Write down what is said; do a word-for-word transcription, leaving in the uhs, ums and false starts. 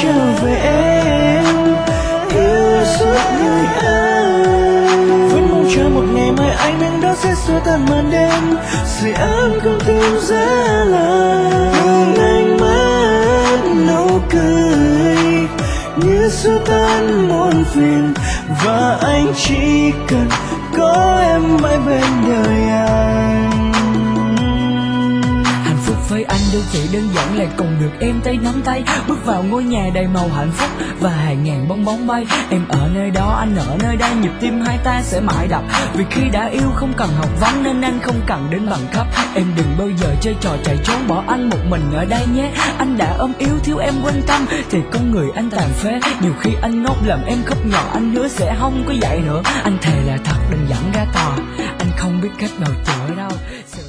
trở về em, yêu suốt người anh. Vẫn mong chờ một ngày mai anh đến đó sẽ xua tan màn đêm, sưởi ấm con tim giá lạnh. Ánh mắt nụ cười như xua tan muôn phiền, và anh chỉ cần có em mãi bên đời anh. Hạnh phúc với anh đôi chỉ đơn giản là cùng được em tay nắm tay, bước vào ngôi nhà đầy màu hạnh phúc và hàng ngàn bong bóng bay. Em ở nơi đó, anh ở nơi đây, nhịp tim hai ta sẽ mãi đập. Vì khi đã yêu không cần học vấn nên anh không cần đến bằng cấp. Em đừng bao giờ chơi trò chạy trốn bỏ anh một mình ở đây nhé. Anh đã ôm yếu thiếu em quan tâm thì con người anh tàn phế. Nhiều khi anh ngốc làm em khóc nhỏ, anh hứa sẽ không có vậy nữa. Anh thề là thật đừng dẫn ra tòa, anh không biết cách nào chữa đâu.